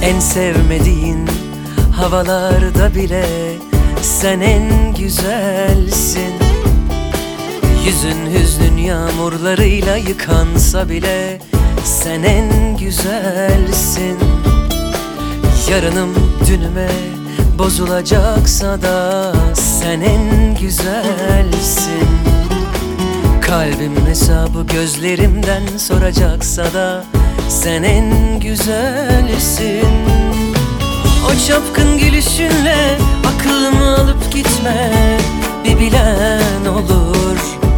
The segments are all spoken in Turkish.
En sevmediğin havalarda bile sen en güzelsin. Yüzün hüznün yağmurlarıyla yıkansa bile sen en güzelsin. Yarınım dünüme bozulacaksa da sen en güzelsin. Kalbim hesabı gözlerimden soracaksa da sen en güzelsin. O çapkın gülüşünle aklımı alıp gitme, bir bilen olur.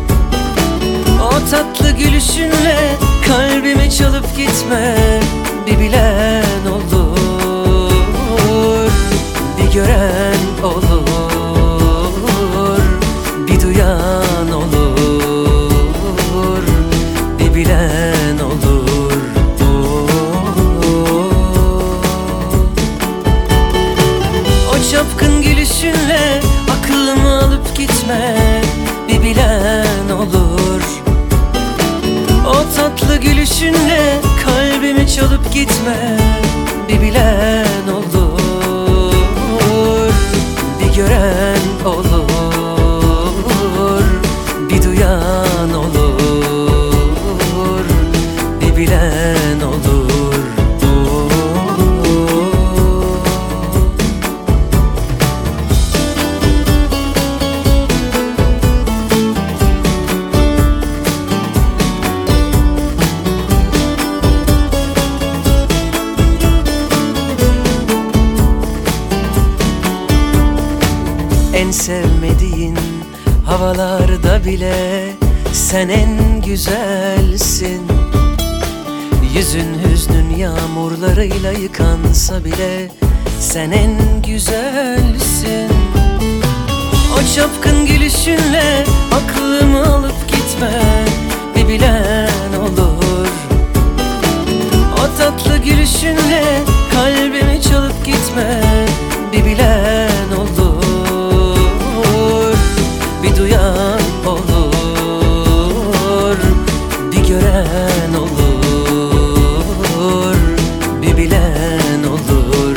O tatlı gülüşünle kalbimi çalıp gitme, bir bilen olur. Bir gören olur, bir duyan olur, bir bilen olur. O çapkın gülüşünle aklımı alıp gitme, bir bilen olur. O tatlı gülüşünle kalbimi çalıp gitme, bir bilen olur. Bir gören olur, bir duyan olur, bir bilen olur. En sevmediğin havalarda bile sen en güzelsin. Yüzün hüznün yağmurlarıyla yıkansa bile sen en güzelsin. O çapkın gülüşünle aklımı alıp gitme, bir bilen olur. O tatlı gülüşünle kalbimi çalıp gitme, bir bilen olur. Bir duyan olur, bir gören olur, bir bilen olur.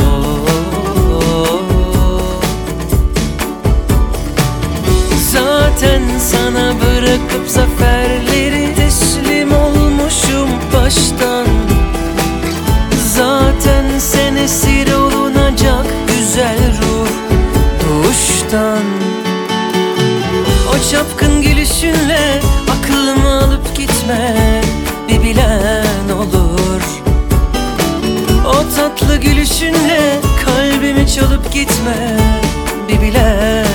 Zaten sana bırakıp zaferleri teslim olmuşum baştan. Zaten sen esir olunacak güzel ruh doğuştan. O çapkın gülüşünle aklımı alıp gitme, bir bilen olur. O tatlı gülüşünle kalbimi çalıp gitme, bir bilen